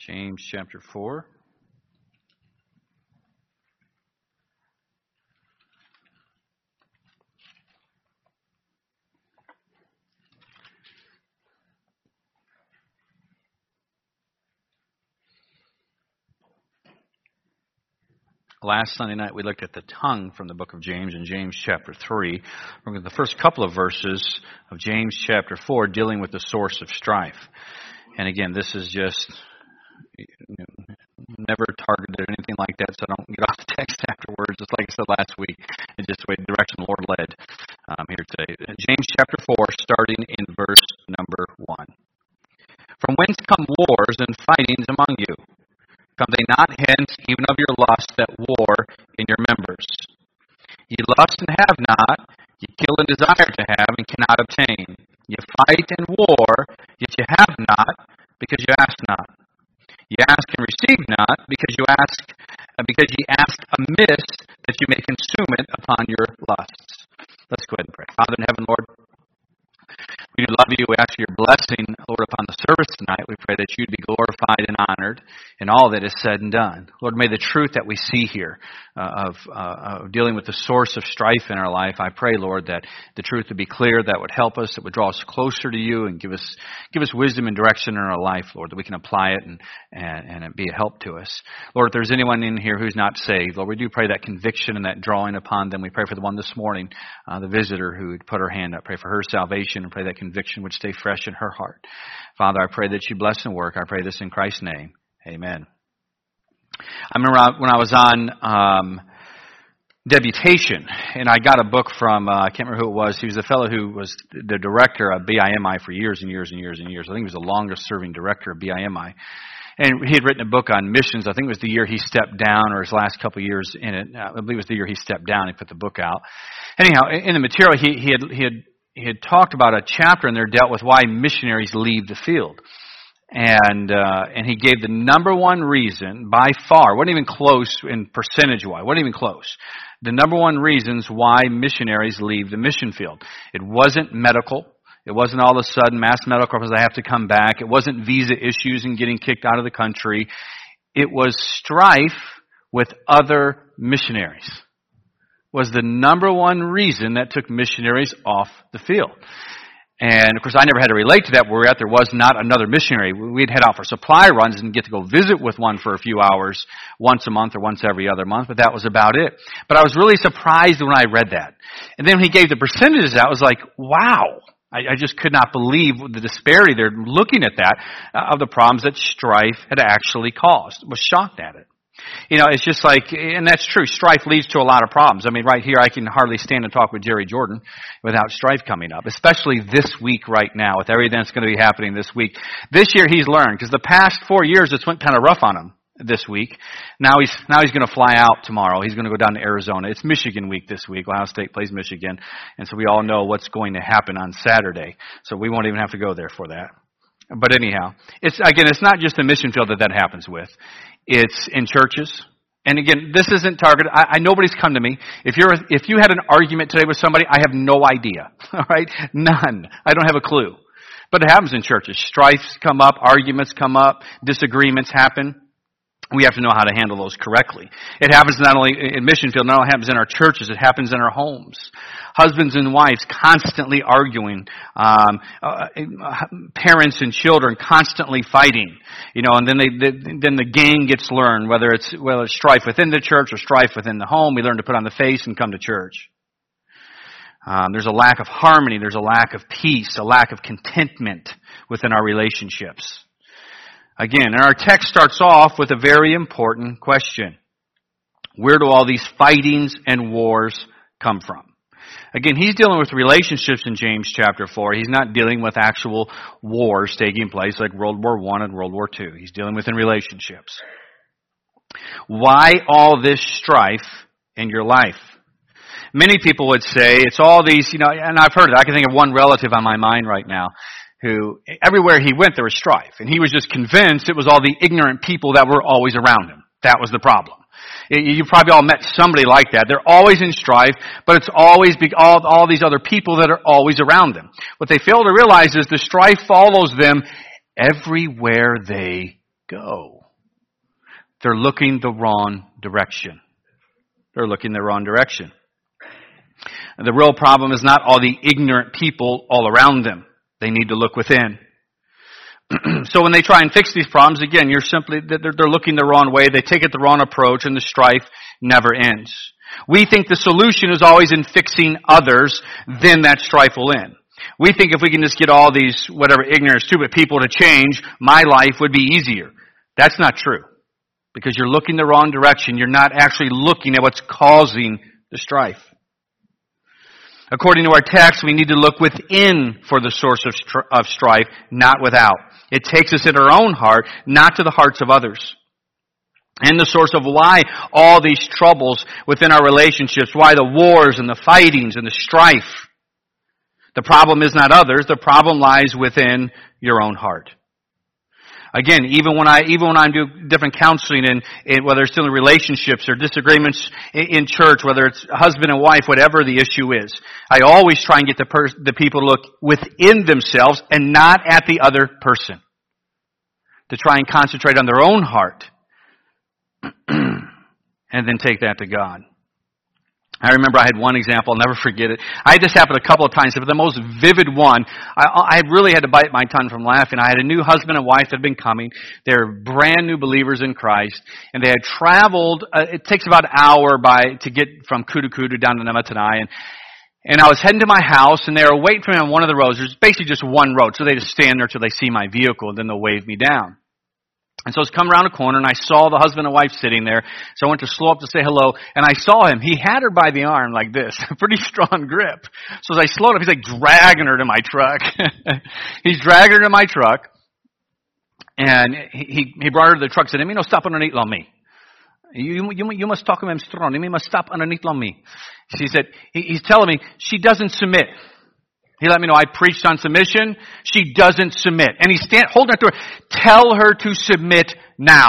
James chapter 4. Last Sunday night we looked at the tongue from the book of James in James chapter 3. We're looking at the first couple of verses of James chapter 4 dealing with the source of strife. And again, this is just never targeted or anything like that, so don't get off the text afterwards. Just like I said last week, it's just the way the direction the Lord led here today. James chapter 4, starting in verse number 1. From whence come wars and fightings among you? Come they not hence even of your lust that war in your members? Ye lust and have not, ye kill and desire to have and cannot obtain. Ye fight and war, yet ye have not, because ye ask not. Ye ask and receive not, because ye ask amiss, that you may consume it upon your lusts. Let's go ahead and pray. Father in heaven, Lord, we do love you. We ask for your blessing, Lord, upon the service tonight. We pray that you'd be glorified and honored in all that is said and done. Lord, may the truth that we see here of dealing with the source of strife in our life, I pray, Lord, that the truth would be clear, that would help us, that would draw us closer to you and give us wisdom and direction in our life, Lord, that we can apply it and be a help to us. Lord, if there's anyone in here who's not saved, Lord, we do pray that conviction and that drawing upon them. We pray for the one this morning, the visitor who would put her hand up. Pray for her salvation and pray that conviction would stay fresh in her heart. Father, I pray that you bless and work. I pray this in Christ's name. Amen. I remember when I was on deputation, and I got a book from, I can't remember who it was. He was a fellow who was the director of BIMI for years and years and years and years. I think he was the longest serving director of BIMI. And he had written a book on missions. I think it was the year he stepped down, or his last couple of years in it. I believe it was the year he stepped down. He put the book out. Anyhow, in the material, he had talked about a chapter in there dealt with why missionaries leave the field. And he gave the number one reason by far, wasn't even close in percentage-wise, wasn't even close. The number one reasons why missionaries leave the mission field. It wasn't medical. It wasn't all of a sudden mass medical because I have to come back. It wasn't visa issues and getting kicked out of the country. It was strife with other missionaries. Was the number one reason that took missionaries off the field. And, of course, I never had to relate to that where there was not another missionary. We'd head out for supply runs and get to go visit with one for a few hours once a month or once every other month, but that was about it. But I was really surprised when I read that. And then when he gave the percentages out, I was like, wow. I just could not believe the disparity there looking at that of the problems that strife had actually caused. I was shocked at it. You know, it's just like, and that's true, strife leads to a lot of problems. I mean, right here I can hardly stand and talk with Jerry Jordan without strife coming up, especially this week right now with everything that's going to be happening this week. This year he's learned, because the past 4 years it's went kind of rough on him this week. Now he's going to fly out tomorrow. He's going to go down to Arizona. It's Michigan week this week. Ohio State plays Michigan, and so we all know what's going to happen on Saturday. So we won't even have to go there for that. But anyhow, it's not just the mission field that happens with. It's in churches. And again, this isn't targeted. Nobody's come to me. If you had an argument today with somebody, I have no idea. All right? None. I don't have a clue. But it happens in churches. Strifes come up, arguments come up, disagreements happen. We have to know how to handle those correctly. It happens not only in mission field, not only happens in our churches, it happens in our homes. Husbands and wives constantly arguing, parents and children constantly fighting, and then the gang gets learned, whether it's strife within the church or strife within the home. We learn to put on the face and come to church. There's a lack of harmony, there's a lack of peace, a lack of contentment within our relationships. Again, and our text starts off with a very important question. Where do all these fightings and wars come from? Again, he's dealing with relationships in James chapter 4. He's not dealing with actual wars taking place like World War I and World War II. He's dealing with in relationships. Why all this strife in your life? Many people would say it's all these, and I've heard it. I can think of one relative on my mind right now who, everywhere he went, there was strife. And he was just convinced it was all the ignorant people that were always around him. That was the problem. You probably all met somebody like that. They're always in strife, but it's always all these other people that are always around them. What they fail to realize is the strife follows them everywhere they go. They're looking the wrong direction. They're looking the wrong direction. And the real problem is not all the ignorant people all around them. They need to look within. So when they try and fix these problems, again, they're looking the wrong way. They take it the wrong approach, and the strife never ends. We think the solution is always in fixing others, then that strife will end. We think if we can just get all these, ignorant, stupid people to change, my life would be easier. That's not true. Because you're looking the wrong direction. You're not actually looking at what's causing the strife. According to our text, we need to look within for the source of strife, not without. It takes us in our own heart, not to the hearts of others. And the source of why all these troubles within our relationships, why the wars and the fightings and the strife. The problem is not others. The problem lies within your own heart. Again, even when I do different counseling in whether it's still in relationships or disagreements in church, whether it's husband and wife, whatever the issue is, I always try and get the people to look within themselves and not at the other person. To try and concentrate on their own heart and then take that to God. I remember I had one example, I'll never forget it. I had this happen a couple of times, but the most vivid one, I really had to bite my tongue from laughing. I had a new husband and wife that had been coming. They're brand new believers in Christ, and they had traveled, it takes about an hour to get from Kudu down to Namatanai, and I was heading to my house, and they were waiting for me on one of the roads. There's basically just one road, so they just stand there till they see my vehicle, and then they'll wave me down. And so I was coming around a corner, and I saw the husband and wife sitting there. So I went to slow up to say hello, and I saw him. He had her by the arm like this, a pretty strong grip. So as I slowed up, he's like dragging her to my truck. He's dragging her to my truck, and he brought her to the truck and said, "Emi no stop underneath on me. You must talk to him strong. Emi must stop underneath on me." She said, he's telling me she doesn't submit. He let me know I preached on submission. She doesn't submit. And he's holding her to her. Tell her to submit now.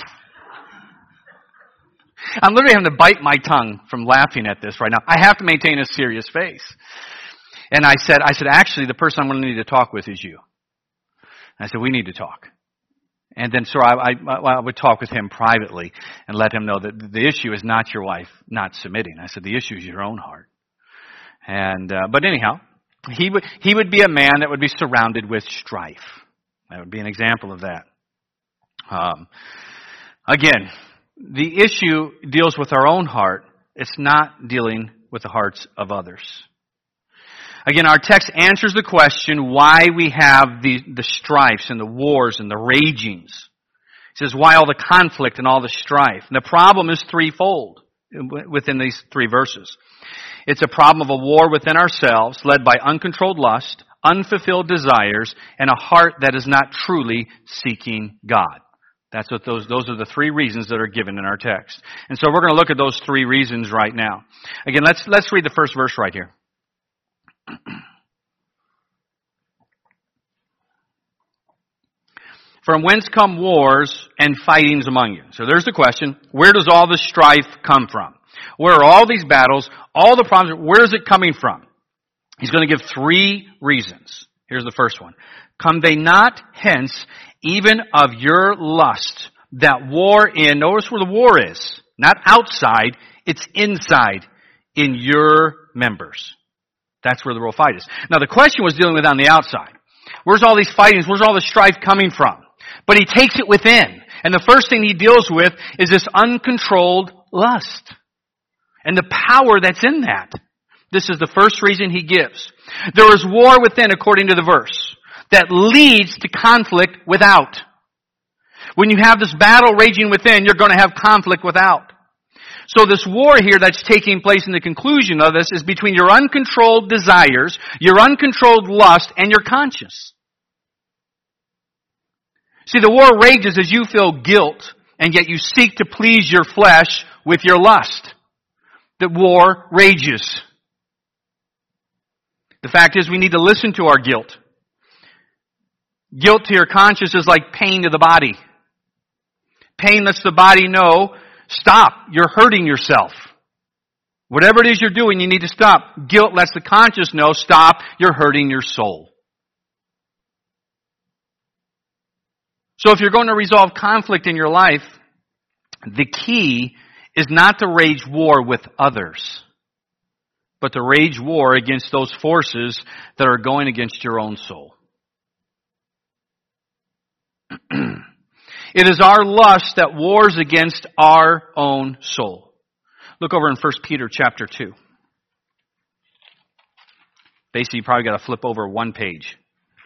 I'm literally having to bite my tongue from laughing at this right now. I have to maintain a serious face. And I said, actually, the person I'm going to need to talk with is you. And I said, we need to talk. And then, so I would talk with him privately and let him know that the issue is not your wife not submitting. I said, the issue is your own heart. And, but anyhow, he would be a man that would be surrounded with strife. That would be an example of that. Again, the issue deals with our own heart. It's not dealing with the hearts of others. Again, our text answers the question why we have the strifes and the wars and the ragings. It says why all the conflict and all the strife. And the problem is threefold within these three verses. It's a problem of a war within ourselves, led by uncontrolled lust, unfulfilled desires, and a heart that is not truly seeking God. That's what those are the three reasons that are given in our text. And so we're going to look at those three reasons right now. Again, let's read the first verse right here. From whence come wars and fightings among you? So there's the question. Where does all the strife come from? Where are all these battles, all the problems, where is it coming from? He's going to give three reasons. Here's the first one. Come they not hence even of your lust that war in, notice where the war is, not outside, it's inside in your members. That's where the real fight is. Now the question was dealing with on the outside. Where's all these fightings? Where's all the strife coming from? But he takes it within. And the first thing he deals with is this uncontrolled lust. And the power that's in that. This is the first reason he gives. There is war within, according to the verse, that leads to conflict without. When you have this battle raging within, you're going to have conflict without. So this war here that's taking place in the conclusion of this is between your uncontrolled desires, your uncontrolled lust, and your conscience. See, the war rages as you feel guilt, and yet you seek to please your flesh with your lust. The war rages. The fact is we need to listen to our guilt. Guilt to your conscience is like pain to the body. Pain lets the body know, stop, you're hurting yourself. Whatever it is you're doing, you need to stop. Guilt lets the conscience know, stop, you're hurting your soul. So if you're going to resolve conflict in your life, the key is not to wage war with others, but to wage war against those forces that are going against your own soul. It is our lust that wars against our own soul. Look over in 1 Peter chapter 2. Basically, you probably got to flip over one page.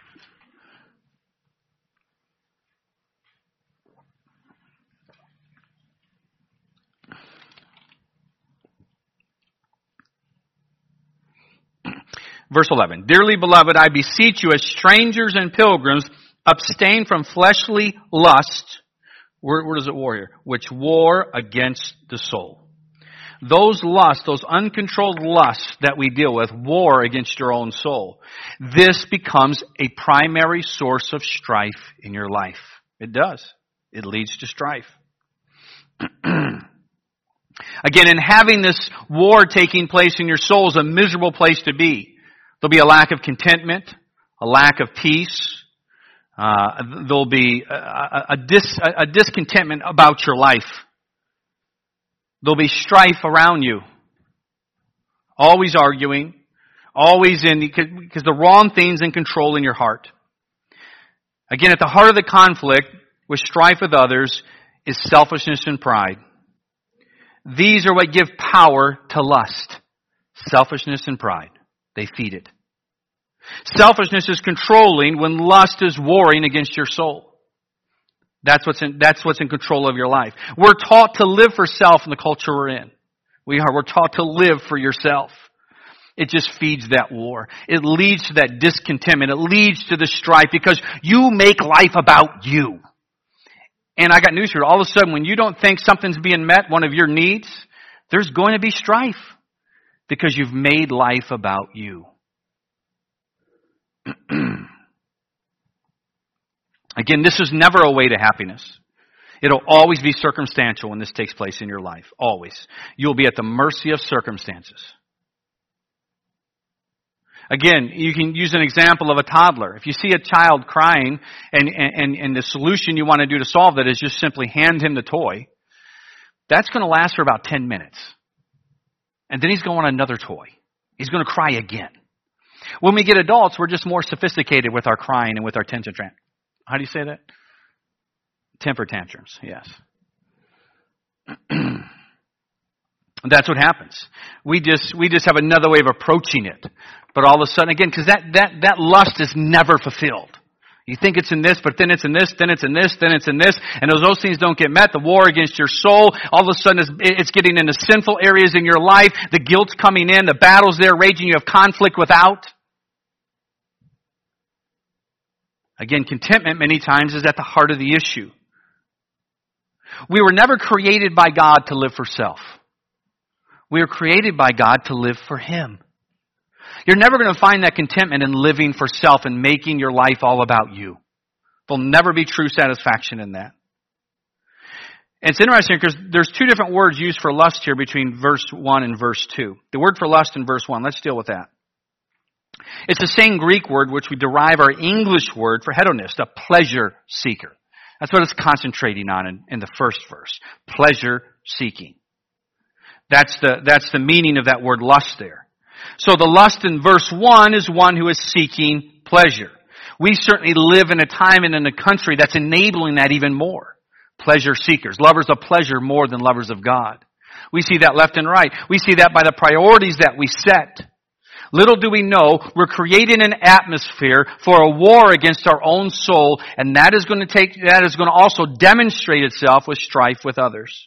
Verse 11. Dearly beloved, I beseech you as strangers and pilgrims, abstain from fleshly lust. Where does it war here? Which war against the soul. Those lusts, those uncontrolled lusts that we deal with, war against your own soul. This becomes a primary source of strife in your life. It does. It leads to strife. Again, in having this war taking place in your soul is a miserable place to be. There'll be a lack of contentment, a lack of peace. There'll be a discontentment about your life. There'll be strife around you. Always arguing. Always because the wrong things in control in your heart. Again, at the heart of the conflict with strife with others is selfishness and pride. These are what give power to lust. Selfishness and pride. They feed it. Selfishness is controlling when lust is warring against your soul. That's what's in control of your life. We're taught to live for self in the culture we're in. We're taught to live for yourself. It just feeds that war. It leads to that discontentment. It leads to the strife because you make life about you. And I got news for you. All of a sudden, when you don't think something's being met, one of your needs, there's going to be strife because you've made life about you. Again, this is never a way to happiness. It'll always be circumstantial when this takes place in your life. Always. You'll be at the mercy of circumstances. Again, you can use an example of a toddler. If you see a child crying and the solution you want to do to solve that is just simply hand him the toy, that's going to last for about 10 minutes. And then he's going to want another toy. He's going to cry again. When we get adults, we're just more sophisticated with our crying and with our temper tantrums. How do you say that? Temper tantrums, yes. That's what happens. We just have another way of approaching it. But all of a sudden, again, because that lust is never fulfilled. You think it's in this, but then it's in this, then it's in this, then it's in this. And as those things don't get met, the war against your soul, all of a sudden it's getting into sinful areas in your life. The guilt's coming in. The battle's there raging. You have conflict without. Again, contentment many times is at the heart of the issue. We were never created by God to live for self. We were created by God to live for Him. You're never going to find that contentment in living for self and making your life all about you. There'll never be true satisfaction in that. And it's interesting because there's two different words used for lust here between verse 1 and verse 2. The word for lust in verse 1, let's deal with that. It's the same Greek word which we derive our English word for hedonist, a pleasure seeker. That's what it's concentrating on in the first verse. Pleasure seeking. That's the meaning of that word lust there. So the lust in verse 1 is one who is seeking pleasure. We certainly live in a time and in a country that's enabling that even more. Pleasure seekers. Lovers of pleasure more than lovers of God. We see that left and right. We see that by the priorities that we set. Little do we know, we're creating an atmosphere for a war against our own soul, and that is going to also demonstrate itself with strife with others.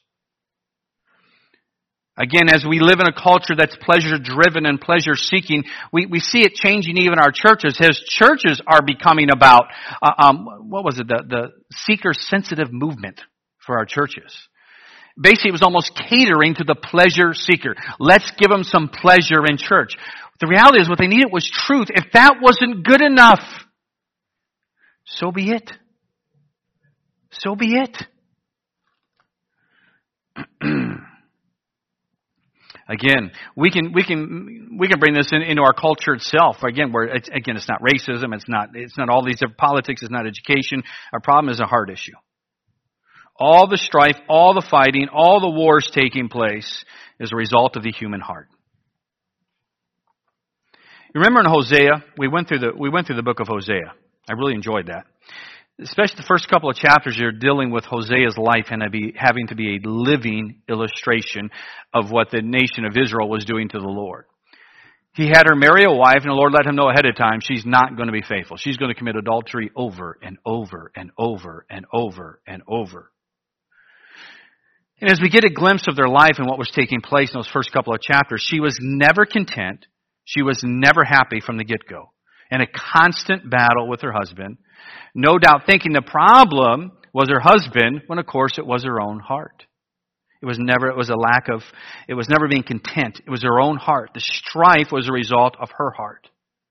Again, as we live in a culture that's pleasure-driven and pleasure-seeking, we see it changing even our churches. As churches are becoming about, the seeker-sensitive movement for our churches. Basically, it was almost catering to the pleasure seeker. Let's give them some pleasure in church. The reality is what they needed was truth. If that wasn't good enough, so be it. So be it. Again, we can bring this into our culture itself. Again, where it's not racism, it's not all these different politics, it's not education. Our problem is a heart issue. All the strife, all the fighting, all the wars taking place is a result of the human heart. You remember in Hosea, we went through the book of Hosea. I really enjoyed that. Especially the first couple of chapters, you're dealing with Hosea's life and having to be a living illustration of what the nation of Israel was doing to the Lord. He had her marry a wife, and the Lord let him know ahead of time she's not going to be faithful. She's going to commit adultery over and over and over and over and over. And as we get a glimpse of their life and what was taking place in those first couple of chapters, she was never content. She was never happy from the get-go. In a constant battle with her husband, no doubt thinking the problem was her husband, when of course it was her own heart. It was never being content. It was her own heart. The strife was a result of her heart.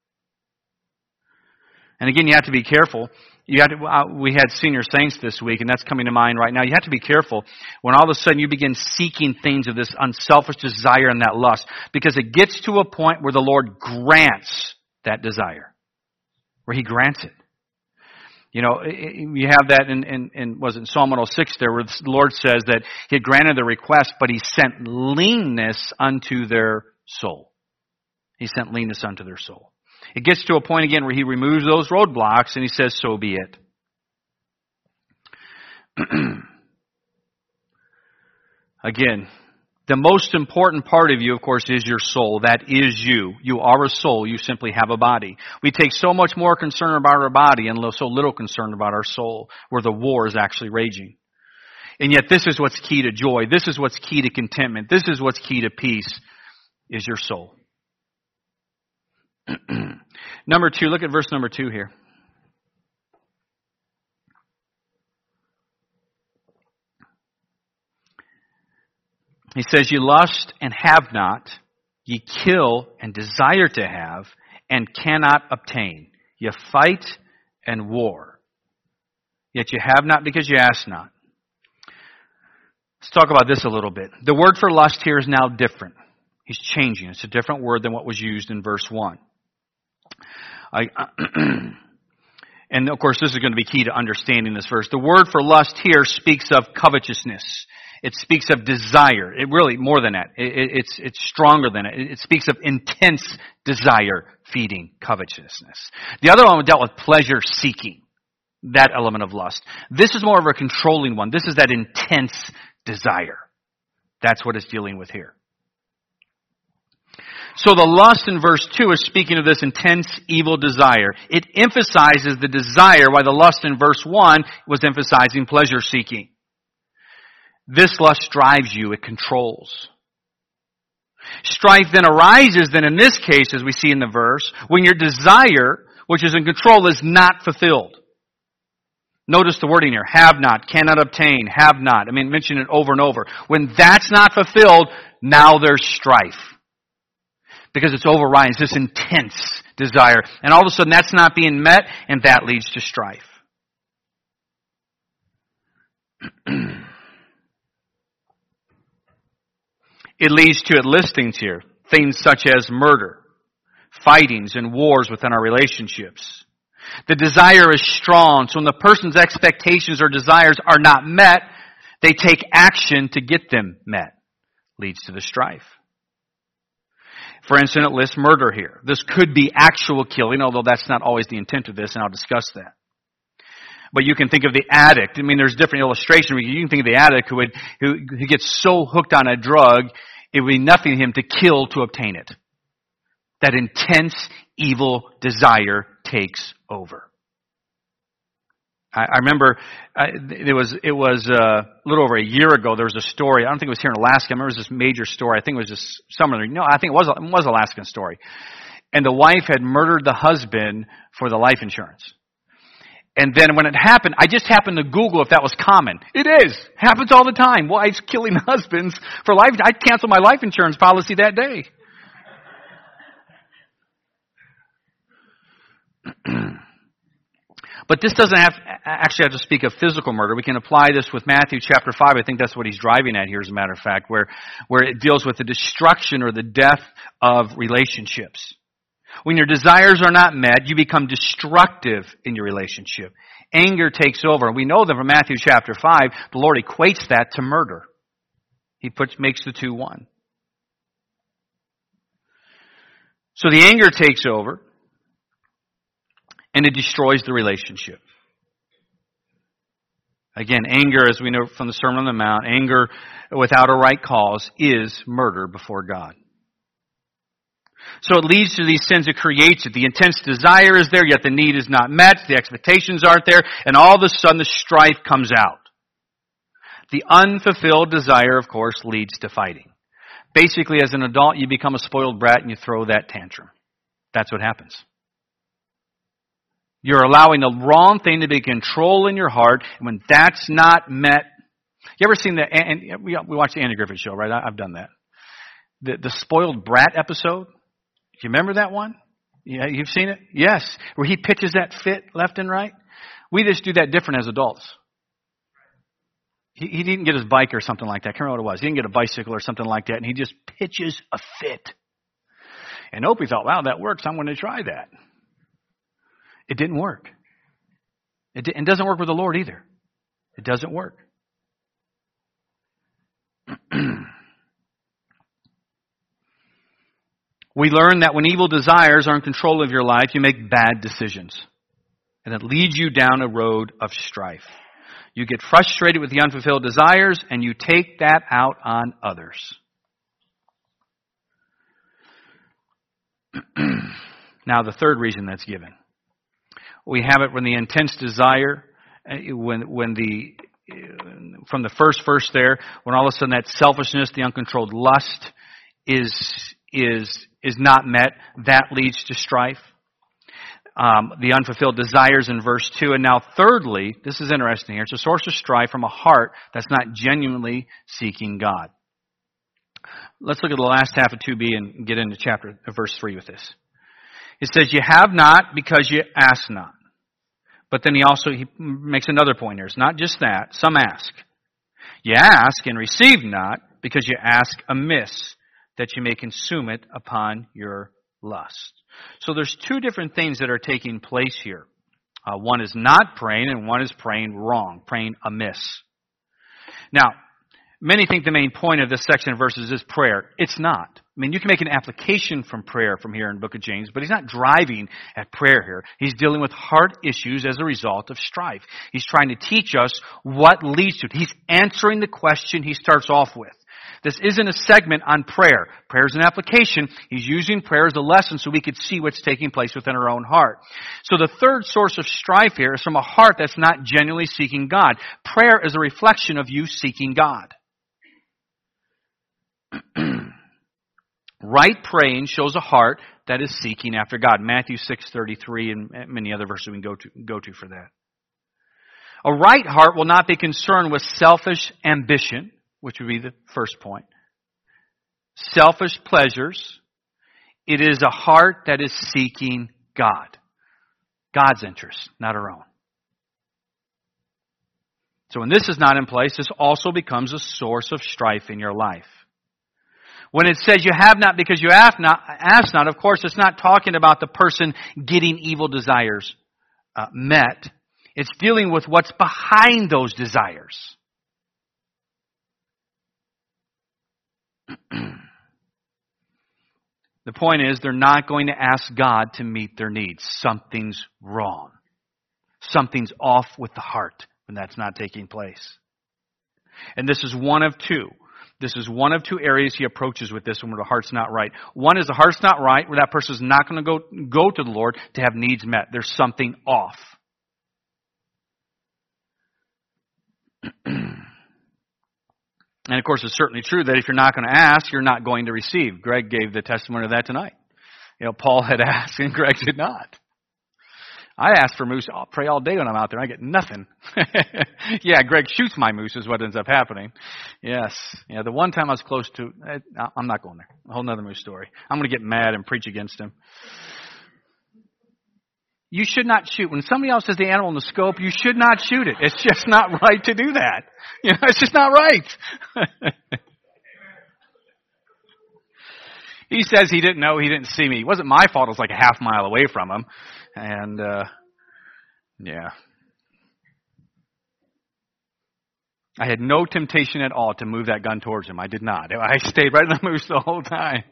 And again, you have to be careful. We had senior saints this week, and that's coming to mind right now. You have to be careful when all of a sudden you begin seeking things of this unselfish desire and that lust, because it gets to a point where the Lord grants that desire, where He grants it. You know, you have that in was it Psalm 106 there, where the Lord says that He had granted the request, but He sent leanness unto their soul. He sent leanness unto their soul. It gets to a point again where He removes those roadblocks and He says, so be it. Again, the most important part of you, of course, is your soul. That is you. You are a soul. You simply have a body. We take so much more concern about our body and so little concern about our soul, where the war is actually raging. And yet this is what's key to joy. This is what's key to contentment. This is what's key to peace, is your soul. Number 2, look at verse number 2 here. He says, "You lust and have not, ye kill and desire to have, and cannot obtain. You fight and war. Yet you have not because you ask not." Let's talk about this a little bit. The word for lust here is now different. He's changing. It's a different word than what was used in verse 1. And of course, this is going to be key to understanding this verse. The word for lust here speaks of covetousness. It speaks of desire. It really, more than that. It's stronger than it. It speaks of intense desire, feeding, covetousness. The other one dealt with pleasure seeking, that element of lust. This is more of a controlling one. This is that intense desire. That's what it's dealing with here. So the lust in verse 2 is speaking of this intense evil desire. It emphasizes the desire, while the lust in verse 1 was emphasizing pleasure seeking. This lust drives you, it controls. Strife then arises, then in this case, as we see in the verse, when your desire, which is in control, is not fulfilled. Notice the wording here, have not, cannot obtain, have not. I mean, mention it over and over. When that's not fulfilled, now there's strife. Because it's overriding, it's this intense desire. And all of a sudden that's not being met, and that leads to strife. It leads to listings here. Things such as murder, fightings, and wars within our relationships. The desire is strong, so when the person's expectations or desires are not met, they take action to get them met. Leads to the strife. For instance, it lists murder here. This could be actual killing, although that's not always the intent of this, and I'll discuss that. But you can think of the addict. I mean, there's different illustrations. You can think of the addict who gets so hooked on a drug, it would be nothing to him to kill to obtain it. That intense evil desire takes over. I remember it was a little over a year ago. There was a story. I don't think it was here in Alaska. I remember it was this major story. I think it was just somewhere. No, I think it was an Alaskan story. And the wife had murdered the husband for the life insurance. And then when it happened, I just happened to Google if that was common. It is. Happens all the time. Wives killing husbands for life. I'd cancel my life insurance policy that day. But this doesn't actually have to speak of physical murder. We can apply this with Matthew chapter 5. I think that's what he's driving at here, as a matter of fact, where it deals with the destruction or the death of relationships. When your desires are not met, you become destructive in your relationship. Anger takes over. We know that from Matthew chapter 5, the Lord equates that to murder. He makes the two one. So the anger takes over, and it destroys the relationship. Again, anger, as we know from the Sermon on the Mount, anger without a right cause is murder before God. So it leads to these sins. It creates it. The intense desire is there, yet the need is not met. The expectations aren't there, and all of a sudden the strife comes out. The unfulfilled desire, of course, leads to fighting. Basically, as an adult, you become a spoiled brat and you throw that tantrum. That's what happens. You're allowing the wrong thing to be control in your heart, and when that's not met, you ever seen that? And we watched the Andy Griffith Show, right? I've done that. The spoiled brat episode. Do you remember that one? Yeah, you've seen it? Yes, where he pitches that fit left and right. We just do that different as adults. He didn't get his bike or something like that. I can't remember what it was. He didn't get a bicycle or something like that, and he just pitches a fit. And Opie thought, wow, that works. I'm going to try that. It didn't work. It doesn't work with the Lord either. It doesn't work. We learn that when evil desires are in control of your life, you make bad decisions. And it leads you down a road of strife. You get frustrated with the unfulfilled desires, and you take that out on others. Now, the third reason that's given. We have it when the intense desire, from the first verse there, when all of a sudden that selfishness, the uncontrolled lust is not met, that leads to strife. The unfulfilled desires in verse 2. And now thirdly, this is interesting here, it's a source of strife from a heart that's not genuinely seeking God. Let's look at the last half of 2b and get into verse 3 with this. It says, you have not because you ask not. But then he makes another point here. It's not just that. Some ask. You ask and receive not because you ask amiss, that you may consume it upon your lust. So there's two different things that are taking place here. One is not praying, and one is praying wrong, praying amiss. Now, many think the main point of this section of verses is prayer. It's not. I mean, you can make an application from prayer from here in the book of James, but he's not driving at prayer here. He's dealing with heart issues as a result of strife. He's trying to teach us what leads to it. He's answering the question he starts off with. This isn't a segment on prayer. Prayer is an application. He's using prayer as a lesson so we could see what's taking place within our own heart. So the third source of strife here is from a heart that's not genuinely seeking God. Prayer is a reflection of you seeking God. Right praying shows a heart that is seeking after God. Matthew 6:33 and many other verses we can go to for that. A right heart will not be concerned with selfish ambition, which would be the first point. Selfish pleasures. It is a heart that is seeking God. God's interests, not our own. So when this is not in place, this also becomes a source of strife in your life. When it says you have not because you ask not, of course, it's not talking about the person getting evil desires met. It's dealing with what's behind those desires. The point is, they're not going to ask God to meet their needs. Something's wrong. Something's off with the heart when that's not taking place. And this is one of two. This is one of two areas he approaches with this when the heart's not right. One is the heart's not right, where that person is not going to go to the Lord to have needs met. There's something off. And of course, it's certainly true that if you're not going to ask, you're not going to receive. Greg gave the testimony of that tonight. Paul had asked and Greg did not. I ask for moose. I'll pray all day when I'm out there. I get nothing. Yeah, Greg shoots my moose is what ends up happening. Yes. Yeah, the one time I was close to, I'm not going there. A whole nother moose story. I'm going to get mad and preach against him. You should not shoot. When somebody else has the animal in the scope, you should not shoot it. It's just not right to do that. It's just not right. He says he didn't know, he didn't see me. It wasn't my fault. It was like a half mile away from him. And, yeah. I had no temptation at all to move that gun towards him. I did not. I stayed right in the moose the whole time.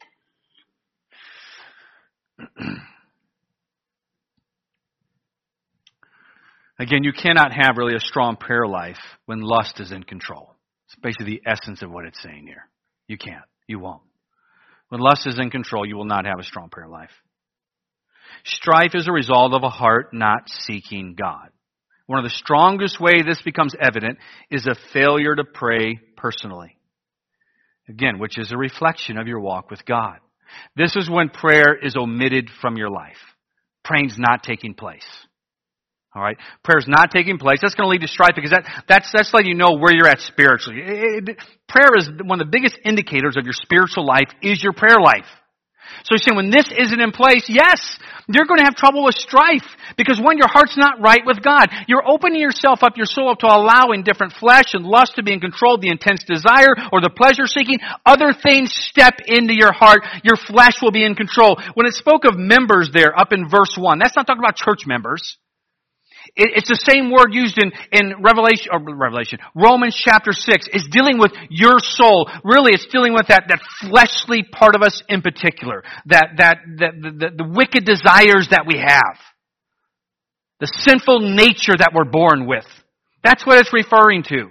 Again, you cannot have really a strong prayer life when lust is in control. It's basically the essence of what it's saying here. You can't. You won't. When lust is in control, you will not have a strong prayer life. Strife is a result of a heart not seeking God. One of the strongest ways this becomes evident is a failure to pray personally. Again, which is a reflection of your walk with God. This is when prayer is omitted from your life. Praying's not taking place. All right? Prayer's not taking place. That's going to lead to strife because that's letting you know where you're at spiritually. Prayer is one of the biggest indicators of your spiritual life is your prayer life. So he's saying when this isn't in place, yes, you're going to have trouble with strife because when your heart's not right with God, you're opening yourself up, your soul up to allowing different flesh and lust to be in control, the intense desire or the pleasure seeking. Other things step into your heart. Your flesh will be in control. When it spoke of members there up in verse 1, that's not talking about church members. It's the same word used in Romans chapter 6. It's dealing with your soul. Really, it's dealing with that fleshly part of us in particular. The wicked desires that we have. The sinful nature that we're born with. That's what it's referring to.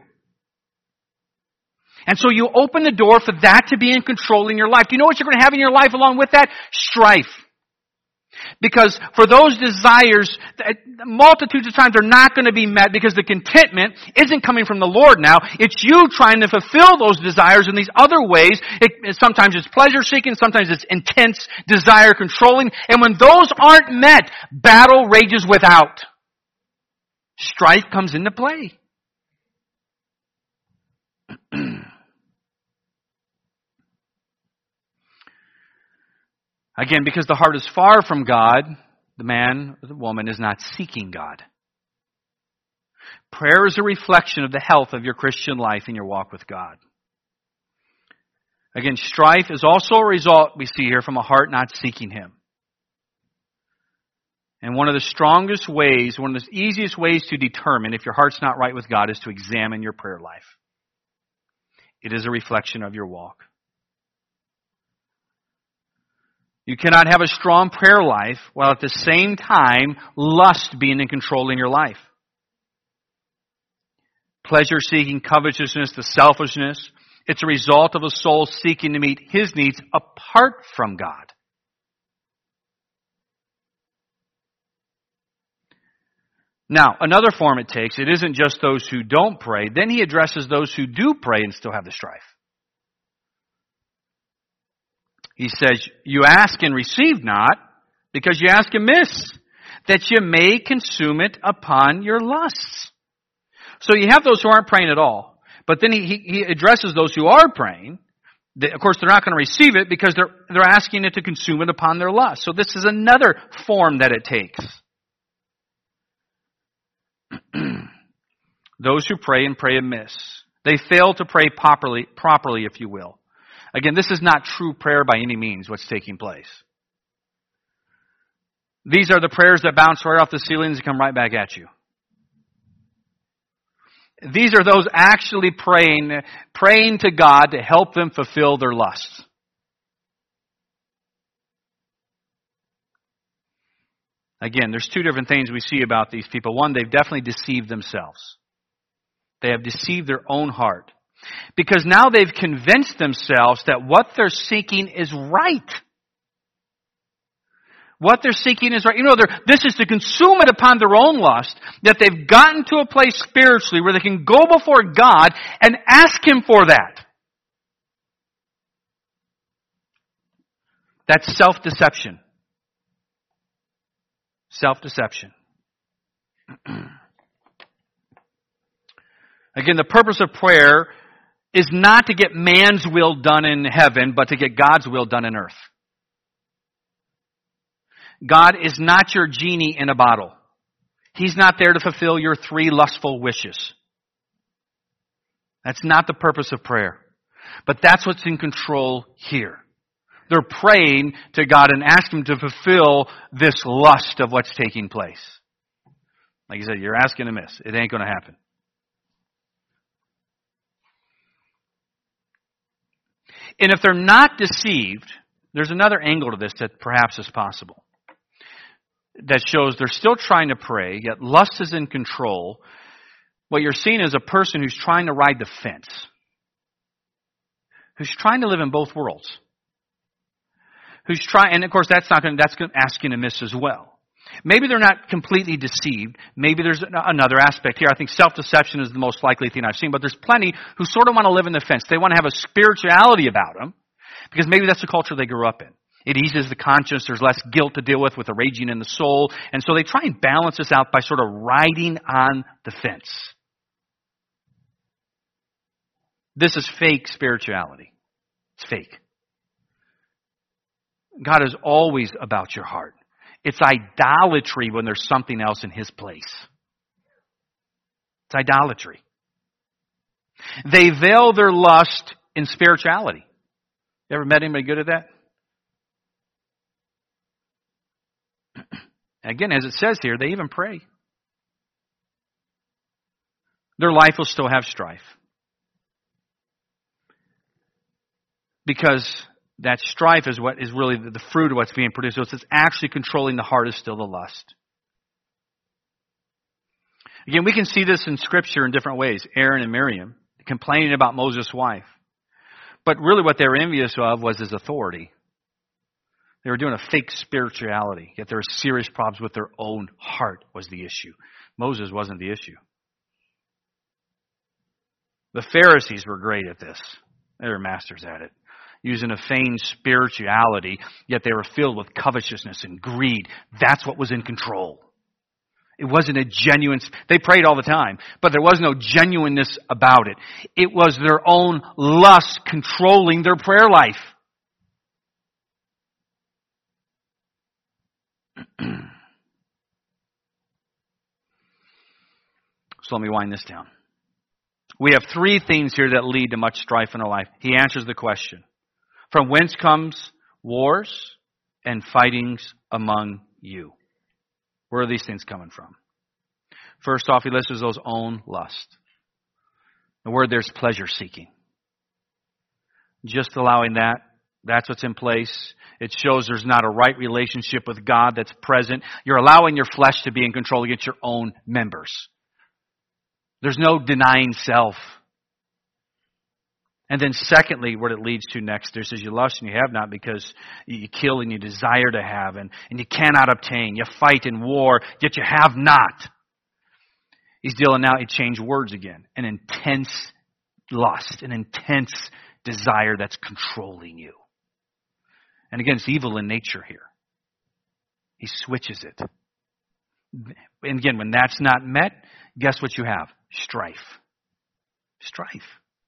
And so you open the door for that to be in control in your life. Do you know what you're going to have in your life along with that? Strife. Because for those desires, multitudes of times are not going to be met because the contentment isn't coming from the Lord now. It's you trying to fulfill those desires in these other ways. Sometimes it's pleasure seeking, sometimes it's intense desire controlling. And when those aren't met, battle rages without. Strife comes into play. Again, because the heart is far from God, the man or the woman is not seeking God. Prayer is a reflection of the health of your Christian life and your walk with God. Again, strife is also a result, we see here, from a heart not seeking Him. And one of the strongest ways, one of the easiest ways to determine if your heart's not right with God is to examine your prayer life. It is a reflection of your walk. You cannot have a strong prayer life while at the same time lust being in control in your life. Pleasure-seeking, covetousness, the selfishness, it's a result of a soul seeking to meet his needs apart from God. Now, another form it takes, it isn't just those who don't pray. Then he addresses those who do pray and still have the strife. He says, you ask and receive not, because you ask amiss, that you may consume it upon your lusts. So you have those who aren't praying at all. But then he addresses those who are praying. Of course, they're not going to receive it because they're asking it to consume it upon their lust. So this is another form that it takes. Those who pray and pray amiss. They fail to pray properly, if you will. Again, this is not true prayer by any means, what's taking place. These are the prayers that bounce right off the ceilings and come right back at you. These are those actually praying to God to help them fulfill their lusts. Again, there's two different things we see about these people. One, they've definitely deceived themselves. They have deceived their own heart. Because now they've convinced themselves that what they're seeking is right. What they're seeking is right. You know, this is to consume it upon their own lust, that they've gotten to a place spiritually where they can go before God and ask Him for that. That's self-deception. Self-deception. Again, the purpose of prayer is not to get man's will done in heaven, but to get God's will done in earth. God is not your genie in a bottle. He's not there to fulfill your 3 lustful wishes. That's not the purpose of prayer. But that's what's in control here. They're praying to God and asking Him to fulfill this lust of what's taking place. Like you said, you're asking amiss. It ain't going to happen. And if they're not deceived, there's another angle to this that perhaps is possible. That shows they're still trying to pray, yet lust is in control. What you're seeing is a person who's trying to ride the fence. Who's trying to live in both worlds. And of course that's asking amiss as well. Maybe they're not completely deceived. Maybe there's another aspect here. I think self-deception is the most likely thing I've seen, but there's plenty who sort of want to live in the fence. They want to have a spirituality about them, because maybe that's the culture they grew up in. It eases the conscience. There's less guilt to deal with the raging in the soul. And so they try and balance this out by sort of riding on the fence. This is fake spirituality. It's fake. God is always about your heart. It's idolatry when there's something else in His place. It's idolatry. They veil their lust in spirituality. You ever met anybody good at that? Again, as it says here, they even pray. Their life will still have strife. Because that strife is what is really the fruit of what's being produced. So it's actually controlling the heart is still the lust. Again, we can see this in Scripture in different ways. Aaron and Miriam complaining about Moses' wife. But really what they were envious of was his authority. They were doing a fake spirituality, yet there were serious problems with their own heart was the issue. Moses wasn't the issue. The Pharisees were great at this. They were masters at it. Using a feigned spirituality, yet they were filled with covetousness and greed. That's what was in control. It wasn't a genuine... They prayed all the time, but there was no genuineness about it. It was their own lust controlling their prayer life. So let me wind this down. We have 3 things here that lead to much strife in our life. He answers the question. From whence comes wars and fightings among you? Where are these things coming from? First off, he lists those own lust. The word there's pleasure seeking. Just allowing that. That's what's in place. It shows there's not a right relationship with God that's present. You're allowing your flesh to be in control against your own members. There's no denying self. And then secondly, what it leads to next, there says you lust and you have not because you kill and you desire to have and you cannot obtain. You fight in war, yet you have not. He's dealing now, he changed words again. An intense lust, an intense desire that's controlling you. And again, it's evil in nature here. He switches it. And again, when that's not met, guess what you have? Strife. Strife.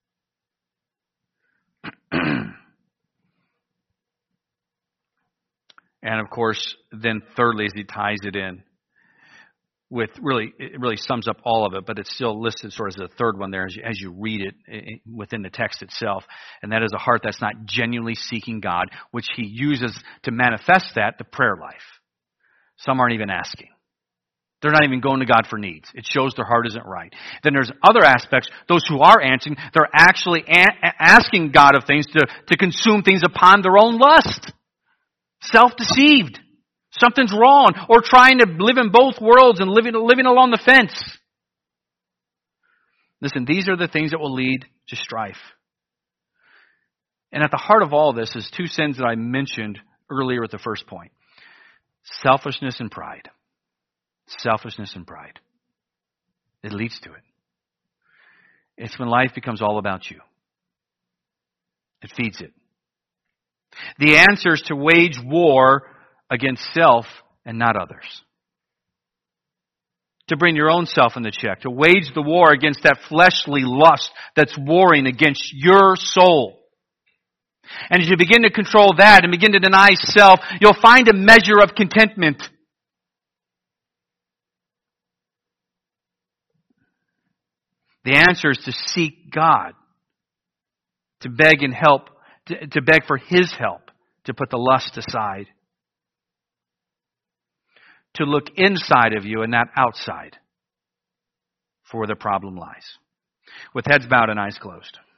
And of course, then thirdly, as he ties it in with it really sums up all of it, but it's still listed sort of as a third one there as you read it within the text itself. And that is a heart that's not genuinely seeking God, which he uses to manifest that, the prayer life. Some aren't even asking. They're not even going to God for needs. It shows their heart isn't right. Then there's other aspects. Those who are answering, they're actually asking God of things to consume things upon their own lust. Self-deceived. Something's wrong. Or trying to live in both worlds and living along the fence. Listen, these are the things that will lead to strife. And at the heart of all this is 2 sins that I mentioned earlier at the first point. Selfishness and pride. Selfishness and pride. It leads to it. It's when life becomes all about you. It feeds it. The answer is to wage war against self and not others. To bring your own self into check. To wage the war against that fleshly lust that's warring against your soul. And as you begin to control that and begin to deny self, you'll find a measure of contentment. The answer is to seek God, to beg and help, to beg for His help, to put the lust aside, to look inside of you and not outside for where the problem lies. With heads bowed and eyes closed.